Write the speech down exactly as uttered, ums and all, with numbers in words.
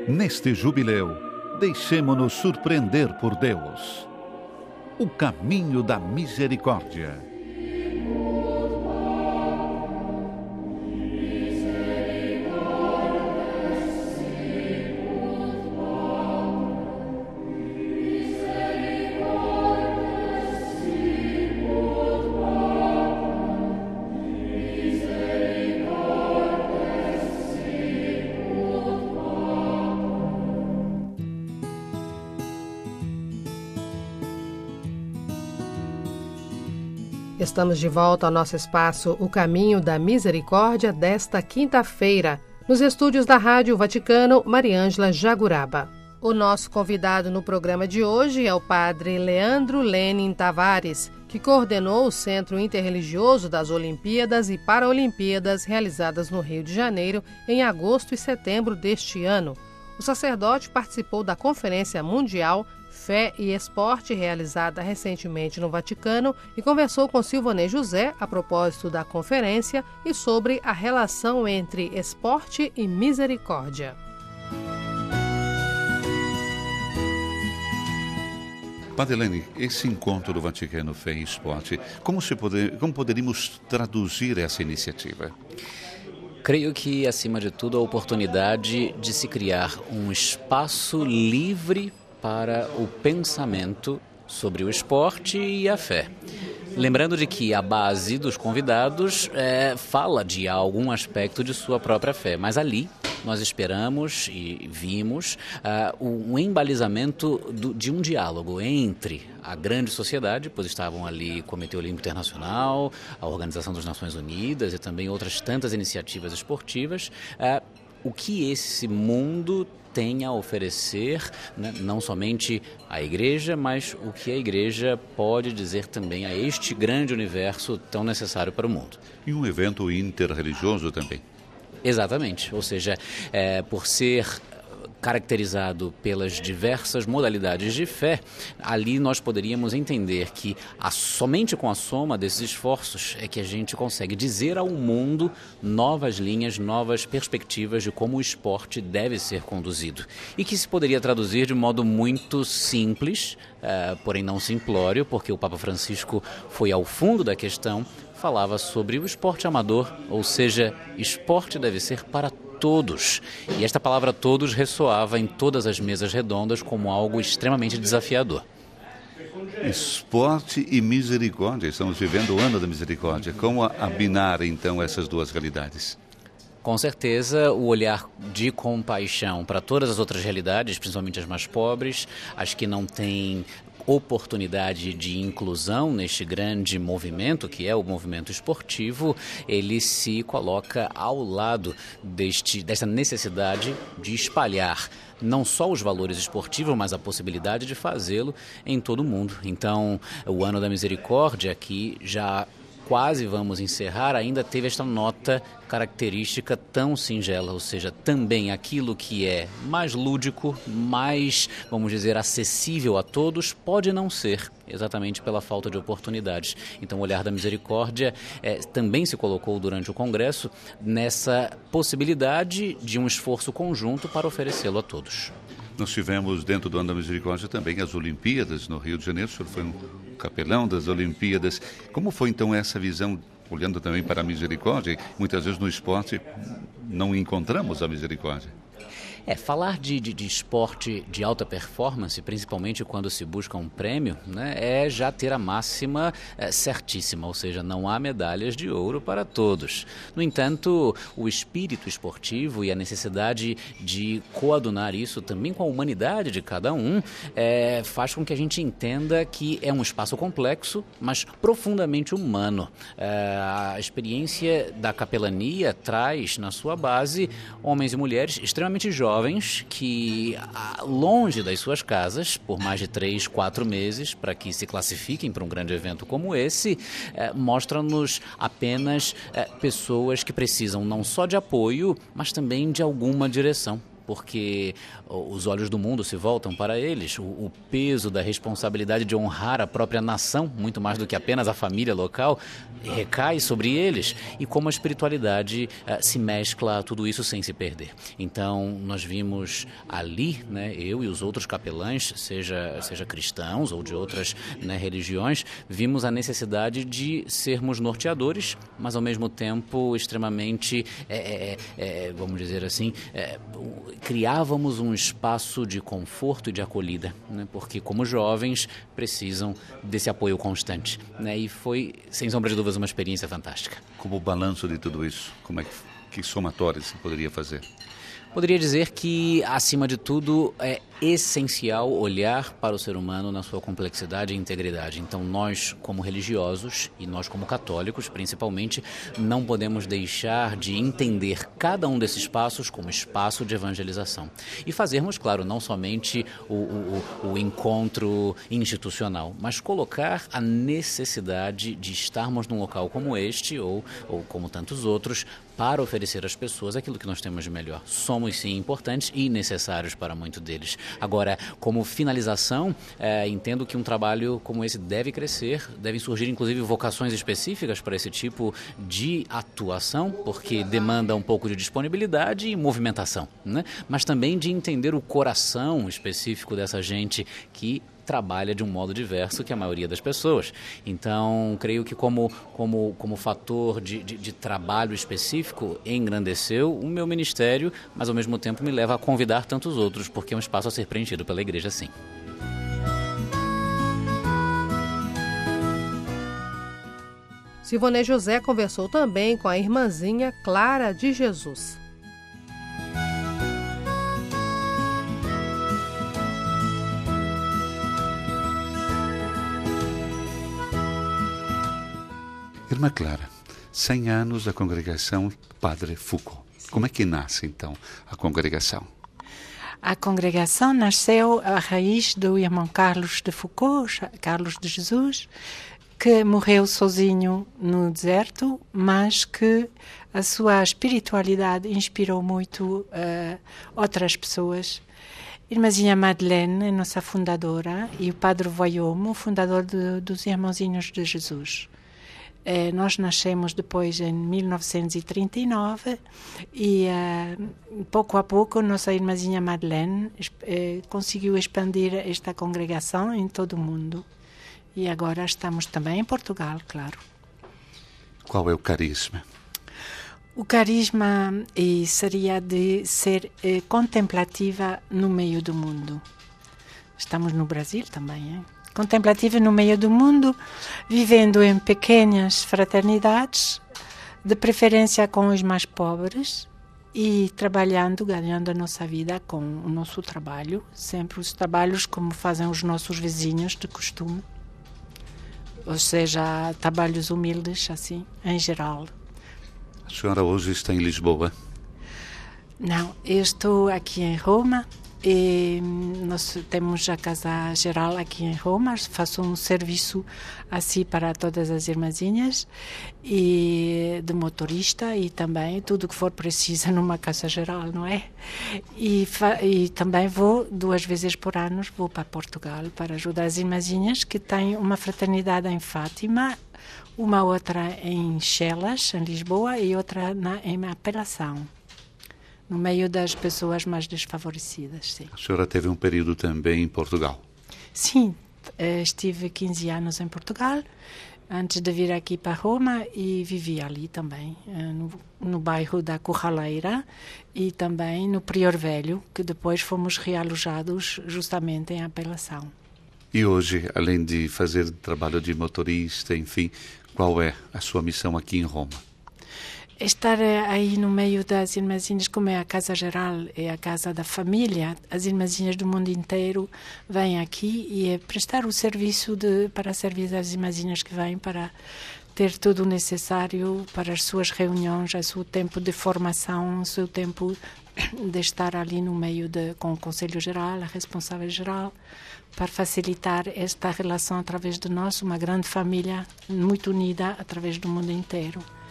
Neste jubileu, deixemo-nos surpreender por Deus. O caminho da misericórdia. Estamos de volta ao nosso espaço O Caminho da Misericórdia desta quinta-feira, nos estúdios da Rádio Vaticano, Mariângela Jaguraba. O nosso convidado no programa de hoje é o padre Leandro Lenin Tavares, que coordenou o Centro Interreligioso das Olimpíadas e Paralimpíadas realizadas no Rio de Janeiro em agosto e setembro deste ano. O sacerdote participou da Conferência Mundial Fé e Esporte, realizada recentemente no Vaticano, e conversou com Silvanei José a propósito da conferência e sobre a relação entre esporte e misericórdia. Padre Lenin, esse encontro do Vaticano Fé e Esporte, como, se poder, como poderíamos traduzir essa iniciativa? Creio que, acima de tudo, a oportunidade de se criar um espaço livre para o pensamento sobre o esporte e a fé. Lembrando de que a base dos convidados é, fala de algum aspecto de sua própria fé, mas ali nós esperamos e vimos uh, um embalizamento do, de um diálogo entre a grande sociedade, pois estavam ali o Comitê Olímpico Internacional, a Organização das Nações Unidas e também outras tantas iniciativas esportivas, uh, o que esse mundo tem a oferecer, né, não somente à igreja, mas o que a igreja pode dizer também a este grande universo tão necessário para o mundo. E um evento interreligioso também. Exatamente, ou seja, é, por ser caracterizado pelas diversas modalidades de fé, ali nós poderíamos entender que a, somente com a soma desses esforços é que a gente consegue dizer ao mundo novas linhas, novas perspectivas de como o esporte deve ser conduzido. E que se poderia traduzir de modo muito simples, uh, porém não simplório, porque o Papa Francisco foi ao fundo da questão, falava sobre o esporte amador, ou seja, esporte deve ser para todos. E esta palavra todos ressoava em todas as mesas redondas como algo extremamente desafiador. Esporte e misericórdia. Estamos vivendo o ano da misericórdia. Como abinar, então, essas duas realidades? Com certeza, o olhar de compaixão para todas as outras realidades, principalmente as mais pobres, as que não têm oportunidade de inclusão neste grande movimento, que é o movimento esportivo, ele se coloca ao lado deste, desta necessidade de espalhar não só os valores esportivos, mas a possibilidade de fazê-lo em todo o mundo. Então, o Ano da Misericórdia, que já quase vamos encerrar, ainda teve esta nota característica tão singela, ou seja, também aquilo que é mais lúdico, mais, vamos dizer, acessível a todos, pode não ser, exatamente pela falta de oportunidades. Então, o olhar da misericórdia é, também se colocou durante o Congresso nessa possibilidade de um esforço conjunto para oferecê-lo a todos. Nós tivemos, dentro do Ano da Misericórdia, também as Olimpíadas no Rio de Janeiro. O senhor foi um capelão das Olimpíadas. Como foi, então, essa visão, olhando também para a misericórdia? Muitas vezes no esporte não encontramos a misericórdia. É, falar de, de, de esporte de alta performance, principalmente quando se busca um prêmio, né, é já ter a máxima é, certíssima, ou seja, não há medalhas de ouro para todos. No entanto, o espírito esportivo e a necessidade de coadunar isso também com a humanidade de cada um é, faz com que a gente entenda que é um espaço complexo, mas profundamente humano. É, a experiência da capelania traz na sua base homens e mulheres extremamente jovens, jovens que, longe das suas casas, por mais de três, quatro meses, para que se classifiquem para um grande evento como esse, eh, mostra-nos apenas eh, pessoas que precisam não só de apoio, mas também de alguma direção. porque os olhos do mundo se voltam para eles, o, o peso da responsabilidade de honrar a própria nação, muito mais do que apenas a família local, recai sobre eles, e como a espiritualidade uh, se mescla a tudo isso sem se perder. Então, nós vimos ali, né, eu e os outros capelães, seja, seja cristãos ou de outras, né, religiões, vimos a necessidade de sermos norteadores, mas ao mesmo tempo extremamente, é, é, é, vamos dizer assim, é, criávamos um espaço de conforto e de acolhida, né, porque como jovens precisam desse apoio constante, né, e foi, sem sombra de dúvidas, uma experiência fantástica. Como o balanço de tudo isso, como é que, que somatório você poderia fazer? Poderia dizer que, acima de tudo, é essencial olhar para o ser humano na sua complexidade e integridade. Então, nós, como religiosos, e nós, como católicos, principalmente, não podemos deixar de entender cada um desses passos como espaço de evangelização. E fazermos, claro, não somente o, o, o encontro institucional, mas colocar a necessidade de estarmos num local como este, ou, ou como tantos outros, para oferecer às pessoas aquilo que nós temos de melhor. Somos, sim, importantes e necessários para muitos deles. Agora, como finalização, é, entendo que um trabalho como esse deve crescer, devem surgir, inclusive, vocações específicas para esse tipo de atuação, porque demanda um pouco de disponibilidade e movimentação, né? Mas também de entender o coração específico dessa gente que trabalha de um modo diverso que a maioria das pessoas. Então, creio que como, como, como fator de, de, de trabalho específico, engrandeceu o meu ministério, mas ao mesmo tempo me leva a convidar tantos outros, porque é um espaço a ser preenchido pela igreja, sim. Silvanê José conversou também com a irmãzinha Clara de Jesus. Irmã Clara, cem anos da congregação Padre Foucault. Como é que nasce, então, a congregação? A congregação nasceu a raiz do irmão Carlos de Foucault, Carlos de Jesus, que morreu sozinho no deserto, mas que a sua espiritualidade inspirou muito uh, outras pessoas. Irmãzinha Madeleine, nossa fundadora, e o Padre Voyomo, fundador de, dos Irmãozinhos de Jesus. Eh, nós nascemos depois em mil novecentos e trinta e nove e eh, pouco a pouco nossa irmãzinha Madeleine eh, conseguiu expandir esta congregação em todo o mundo. E agora estamos também em Portugal, claro. Qual é o carisma? O carisma eh, seria de ser eh, contemplativa no meio do mundo. Estamos no Brasil também, hein? Contemplativa no meio do mundo, vivendo em pequenas fraternidades, de preferência com os mais pobres, e trabalhando, ganhando a nossa vida com o nosso trabalho, sempre os trabalhos como fazem os nossos vizinhos de costume, ou seja, trabalhos humildes, assim, em geral. A senhora hoje está em Lisboa? Não, eu estou aqui em Roma. E nós temos a Casa Geral aqui em Roma, faço um serviço assim para todas as irmãzinhas, e de motorista e também tudo que for preciso numa Casa Geral, não é? E, e também vou duas vezes por ano, vou para Portugal para ajudar as irmãzinhas que têm uma fraternidade em Fátima, uma outra em Chelas, em Lisboa, e outra na, em Apelação. No meio das pessoas mais desfavorecidas, sim. A senhora teve um período também em Portugal? Sim, estive quinze anos em Portugal, antes de vir aqui para Roma, e vivi ali também, no, no bairro da Curraleira e também no Prior Velho, que depois fomos realojados justamente em Apelação. E hoje, além de fazer trabalho de motorista, enfim, qual é a sua missão aqui em Roma? Estar aí no meio das irmãzinhas, como é a Casa Geral, é a casa da família, as irmãzinhas do mundo inteiro vêm aqui e é prestar o serviço de, para servir as irmãzinhas que vêm, para ter tudo o necessário para as suas reuniões, o seu tempo de formação, o seu tempo de estar ali no meio de, com o Conselho Geral, a responsável geral, para facilitar esta relação através de nós, uma grande família muito unida através do mundo inteiro.